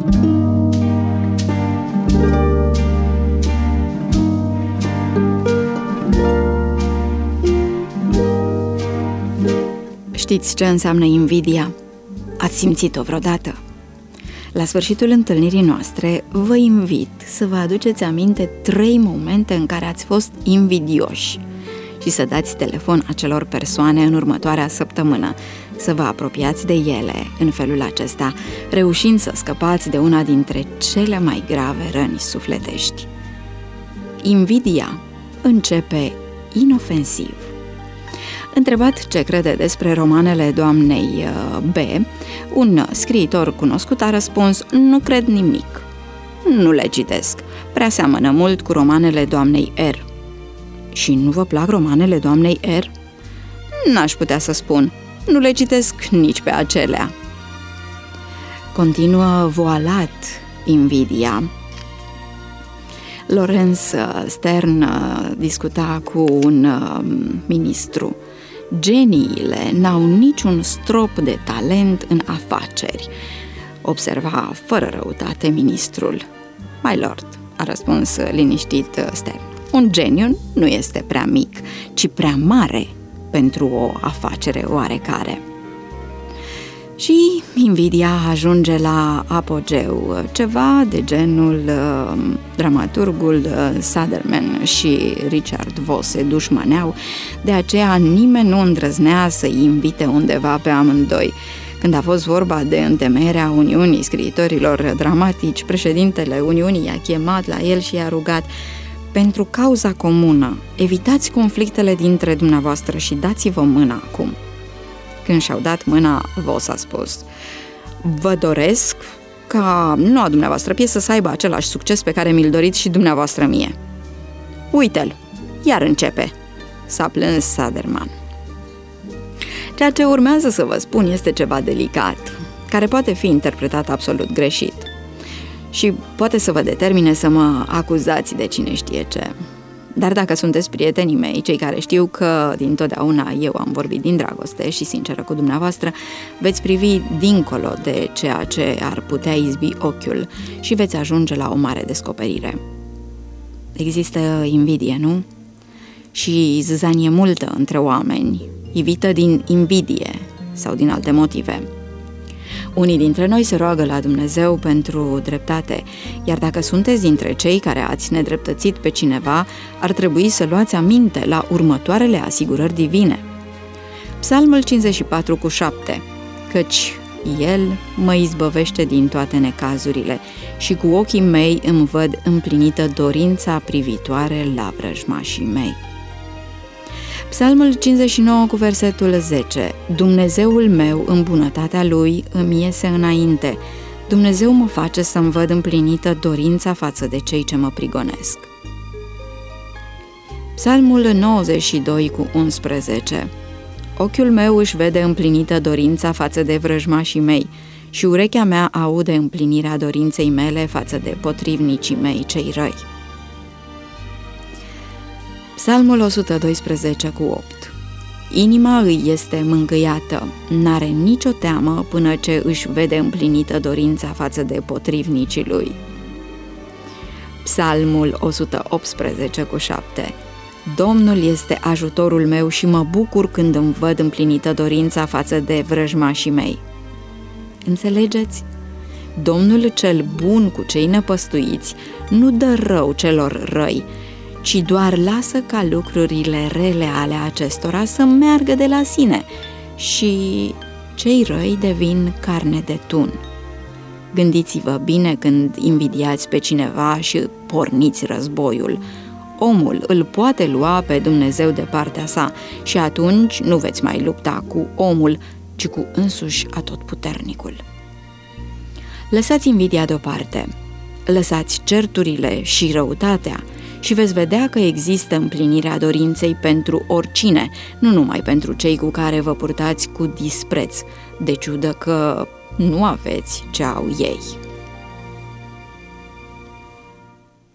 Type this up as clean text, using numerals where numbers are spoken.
Știți ce înseamnă invidia? Ați simțit-o vreodată? La sfârșitul întâlnirii noastre, vă invit să vă aduceți aminte 3 momente în care ați fost invidioși și să dați telefon acelor persoane în următoarea săptămână, să vă apropiați de ele în felul acesta, reușind să scăpați de una dintre cele mai grave răni sufletești. Invidia începe inofensiv. Întrebat ce crede despre romanele doamnei B, un scriitor cunoscut a răspuns: nu cred nimic. Nu le citesc. Prea seamănă mult cu romanele doamnei R. Și nu vă plac romanele doamnei R? N-aș putea să spun. Nu le citesc nici pe acelea. Continuă voalat invidia. Lorenz Stern discuta cu un ministru. Geniile n-au niciun strop de talent în afaceri, observa fără răutate ministrul. My lord, a răspuns liniștit Stern, un geniu nu este prea mic, ci prea mare pentru o afacere oarecare. Și invidia ajunge la apogeu, ceva de genul dramaturgul Sutherland și Richard Voss se dușmăneau, de aceea nimeni nu îndrăznea să-i invite undeva pe amândoi. Când a fost vorba de întemeierea Uniunii Scriitorilor Dramatici, președintele Uniunii i-a chemat la el și i-a rugat: pentru cauza comună, evitați conflictele dintre dumneavoastră și dați-vă mâna acum. Când și-au dat mâna, Voss a spus: vă doresc ca noua dumneavoastră piesă să aibă același succes pe care mi-l doriți și dumneavoastră mie. Uite-l, iar începe, s-a plâns Sutherland. Ceea ce urmează să vă spun este ceva delicat, care poate fi interpretat absolut greșit și poate să vă determine să mă acuzați de cine știe ce. Dar dacă sunteți prietenii mei, cei care știu că dintotdeauna eu am vorbit din dragoste și sinceră cu dumneavoastră, veți privi dincolo de ceea ce ar putea izbi ochiul și veți ajunge la o mare descoperire. Există invidie, nu? Și zâzanie multă între oameni, ivită din invidie sau din alte motive. Unii dintre noi se roagă la Dumnezeu pentru dreptate, iar dacă sunteți dintre cei care ați nedreptățit pe cineva, ar trebui să luați aminte la următoarele asigurări divine. Psalmul 54:7, căci El mă izbăvește din toate necazurile și cu ochii mei îmi văd împlinită dorința privitoare la vrăjmașii mei. Psalmul 59 cu versetul 10, Dumnezeul meu în bunătatea Lui îmi iese înainte, Dumnezeu mă face să-mi văd împlinită dorința față de cei ce mă prigonesc. Psalmul 92 cu 11, ochiul meu își vede împlinită dorința față de vrăjmașii mei și urechea mea aude împlinirea dorinței mele față de potrivnicii mei cei răi. Psalmul 112 cu 8, inima îi este mângâiată, n-are nicio teamă până ce își vede împlinită dorința față de potrivnicii lui. Psalmul 118 cu 7, Domnul este ajutorul meu și mă bucur când îmi văd împlinită dorința față de vrăjmașii mei. Înțelegeți? Domnul cel bun cu cei năpăstuiți nu dă rău celor răi, ci doar lasă ca lucrurile rele ale acestora să meargă de la sine și cei răi devin carne de tun. Gândiți-vă bine când invidiați pe cineva și porniți războiul. Omul îl poate lua pe Dumnezeu de partea sa și atunci nu veți mai lupta cu omul, ci cu însuși Atotputernicul. Lăsați invidia deoparte, lăsați certurile și răutatea și veți vedea că există împlinirea dorinței pentru oricine, nu numai pentru cei cu care vă purtați cu dispreț, de ciudă că nu aveți ce au ei.